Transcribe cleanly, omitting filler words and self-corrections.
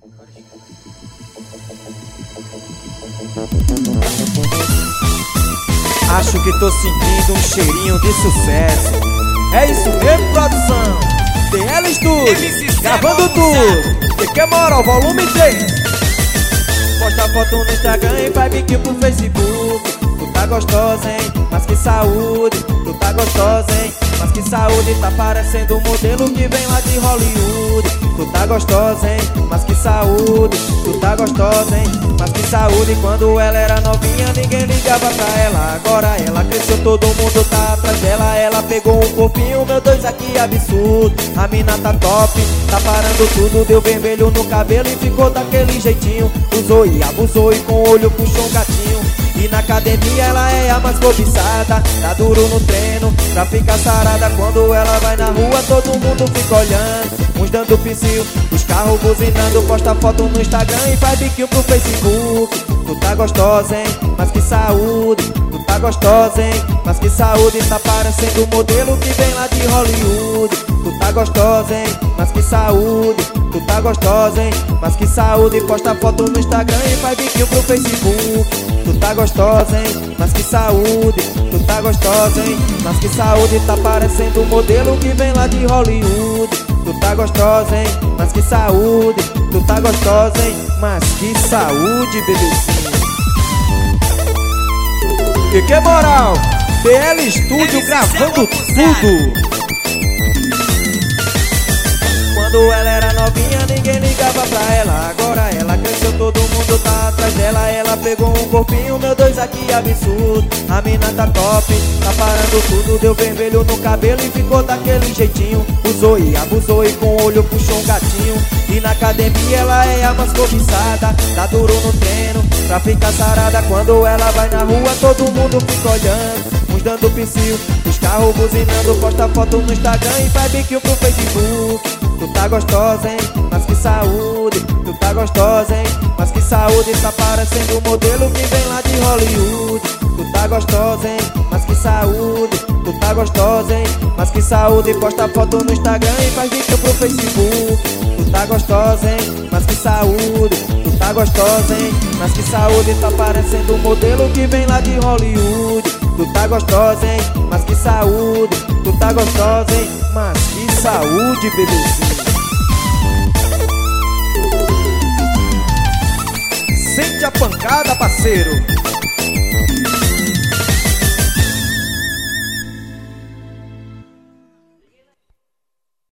Acho que tô sentindo um cheirinho de sucesso. É isso mesmo, produção. DL Studio, gravando tudo. Que moral, volume 3. Posta foto no Instagram e faz biquinho pro Facebook. Tu tá gostosa, hein? Mas que saúde. Tu tá gostosa, hein? Mas que saúde. Tá parecendo um modelo que vem lá de Hollywood. Tu tá gostosa, hein? Mas que saúde. Tu tá gostosa, hein? Mas que saúde. Quando ela era novinha ninguém ligava pra ela. Agora ela cresceu, todo mundo tá atrás dela. Ela pegou um corpinho, meu Deus, aqui absurdo. A mina tá top, tá parando tudo. Deu vermelho no cabelo e ficou daquele jeitinho. Usou e abusou e com o olho puxou um gatinho. E na academia ela é a mais cobiçada. Tá duro no treino pra ficar sarada. Quando ela vai na rua todo mundo fica olhando. Uns dando pisil, os carros buzinando. Posta foto no Instagram e faz biquinho pro Facebook. Tu tá gostosa, hein? Mas que saúde. Tu tá gostosa, hein? Mas que saúde. Tá parecendo um modelo que vem lá de Hollywood. Tu tá gostosa, hein? Mas que saúde. Tu tá gostosa, hein? Mas que saúde. Posta foto no Instagram e faz biquinho pro Facebook. Tu tá gostosa, hein? Mas que saúde. Tu tá gostosa, hein? Mas que saúde. Tá parecendo um modelo que vem lá de Hollywood. Tu tá gostosa, hein? Mas que saúde. Tu tá gostosa, hein? Mas que saúde, bebezinho. Que moral? DL Studio gravando tudo. Quando ela era novinha ninguém ligava pra ela. Agora ela cresceu, todo mundo tá atrás dela. Ela pegou um corpinho, meu Deus, aqui absurdo. A mina tá top, tá parando tudo. Deu vermelho no cabelo e ficou daquele jeitinho. Usou e abusou e com o olho puxou um gatinho. E na academia ela é a mais cobiçada. Tá duro no treino pra ficar sarada. Quando ela vai na rua todo mundo fica olhando. Uns dando pisil, os carros buzinando. Posta foto no Instagram e faz biquinho pro Facebook. Tu tá gostosa, hein? Mas que saúde. Tu tá gostosa, hein? Mas que saúde. Tá parecendo um modelo que vem lá de Hollywood. Tu tá gostosa, hein? Mas que saúde. Tu tá gostosa, hein? Mas que saúde. Posta foto no Instagram e faz vídeo pro Facebook. Tu tá gostosa, hein? Mas que saúde. Tu tá gostosa, hein? Mas que saúde. Tá parecendo um modelo que vem lá de Hollywood. Tu tá gostosa, hein? Mas que saúde. Tu tá gostosa, hein? Mas que saúde, bebezinho. Sente a pancada, parceiro.